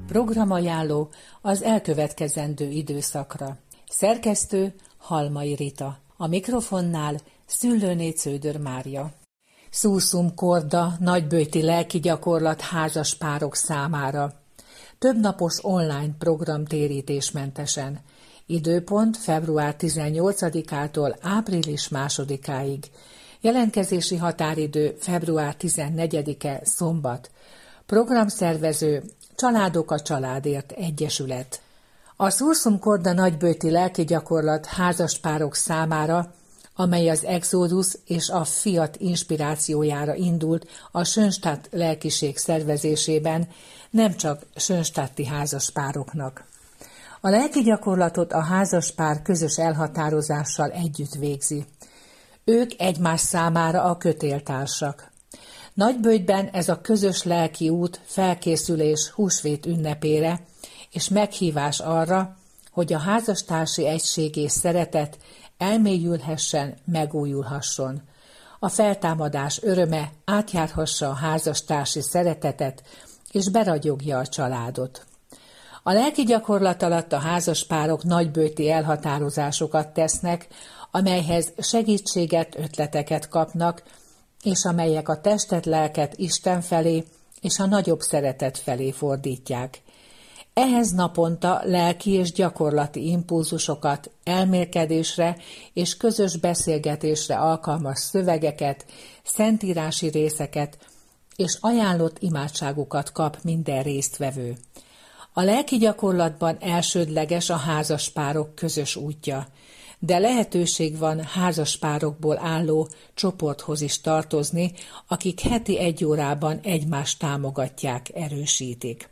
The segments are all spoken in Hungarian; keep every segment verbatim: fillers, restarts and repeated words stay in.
Programajánló az elkövetkezendő időszakra. Szerkesztő Halmai Rita. A mikrofonnál Szüllőné Cződör Mária. Szúszum Korda nagyböjti lelki gyakorlat házas párok számára. Többnapos online program térítésmentesen. Időpont február tizennyolcadikától április másodikáig. Jelentkezési határidő február tizennegyedike szombat. Programszervező Családok a Családért Egyesület. A Szúszum Korda nagyböjti lelki gyakorlat házaspárok számára, amely az Exodus és a Fiat inspirációjára indult a Schönstatt lelkiség szervezésében, nem csak schönstatti házaspároknak. A lelki gyakorlatot a házaspár közös elhatározással együtt végzi. Ők egymás számára a kötéltársak. Nagyböjtben ez a közös lelki út felkészülés húsvét ünnepére, és meghívás arra, hogy a házastársi egység és szeretet elmélyülhessen, megújulhasson. A feltámadás öröme átjárhassa a házastársi szeretetet, és beragyogja a családot. A lelki gyakorlat alatt a házaspárok nagyböjti elhatározásokat tesznek, amelyhez segítséget, ötleteket kapnak, és amelyek a testet, lelket Isten felé és a nagyobb szeretet felé fordítják. Ehhez naponta lelki és gyakorlati impulzusokat, elmélkedésre és közös beszélgetésre alkalmas szövegeket, szentírási részeket és ajánlott imádságokat kap minden résztvevő. A lelki gyakorlatban elsődleges a házaspárok közös útja, de lehetőség van házaspárokból álló csoporthoz is tartozni, akik heti egy órában egymást támogatják, erősítik.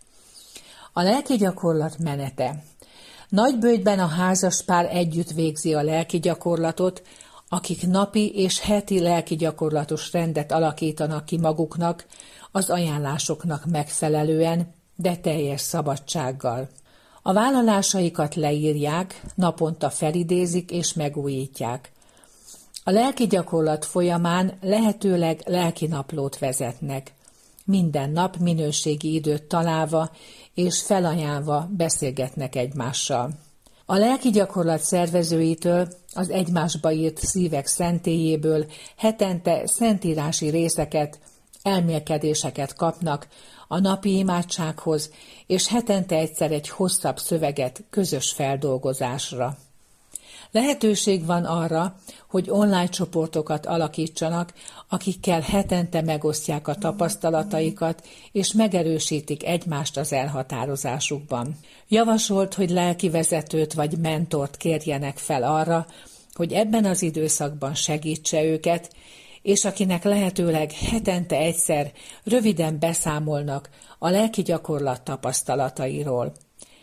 A lelki gyakorlat menete. Nagyböjtben a házaspár együtt végzi a lelki gyakorlatot, akik napi és heti lelki gyakorlatos rendet alakítanak ki maguknak, az ajánlásoknak megfelelően, de teljes szabadsággal. A vállalásaikat leírják, naponta felidézik és megújítják. A lelki gyakorlat folyamán lehetőleg lelki naplót vezetnek. Minden nap minőségi időt találva és felajánlva beszélgetnek egymással. A lelki gyakorlat szervezőitől, az egymásba írt szívek szentélyéből hetente szentírási részeket, elmélkedéseket kapnak a napi imádsághoz, és hetente egyszer egy hosszabb szöveget közös feldolgozásra. Lehetőség van arra, hogy online csoportokat alakítsanak, akikkel hetente megosztják a tapasztalataikat, és megerősítik egymást az elhatározásukban. Javasolt, hogy lelkivezetőt vagy mentort kérjenek fel arra, hogy ebben az időszakban segítse őket, és akinek lehetőleg hetente egyszer röviden beszámolnak a lelki gyakorlat tapasztalatairól.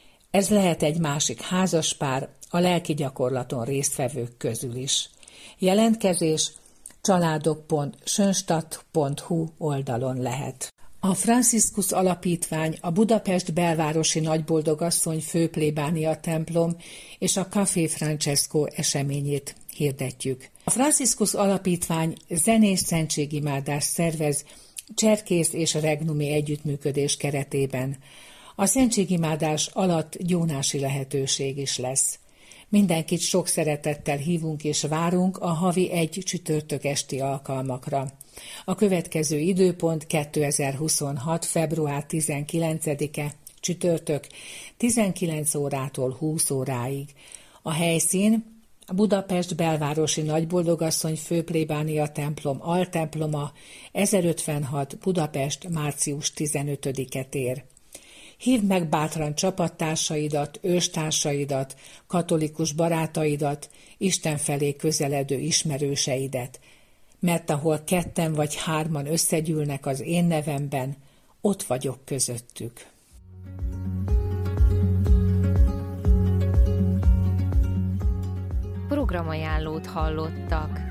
Ez lehet egy másik házaspár a lelki gyakorlaton résztvevők közül is. Jelentkezés családok pont schönstatt pont hu oldalon lehet. A Franciscus Alapítvány, a Budapest belvárosi Nagyboldogasszony főplébánia templom és a Café Francesco eseményét hirdetjük. A Franciscus Alapítvány zenés szentségimádást szervez cserkész és regnumi együttműködés keretében. A szentségimádás alatt gyónási lehetőség is lesz. Mindenkit sok szeretettel hívunk és várunk a havi egy csütörtök esti alkalmakra. A következő időpont kétezer-huszonhat. február tizenkilencedike csütörtök tizenkilenc órától húsz óráig. A helyszín a Budapest belvárosi Nagyboldogasszony főplébánia templom altemploma, ezerötvenhat Budapest, március tizenötödike tér. Hívd meg bátran csapattársaidat, őstársaidat, katolikus barátaidat, Isten felé közeledő ismerőseidet, mert ahol ketten vagy hárman összegyűlnek az én nevemben, ott vagyok közöttük. Programajánlót hallottak.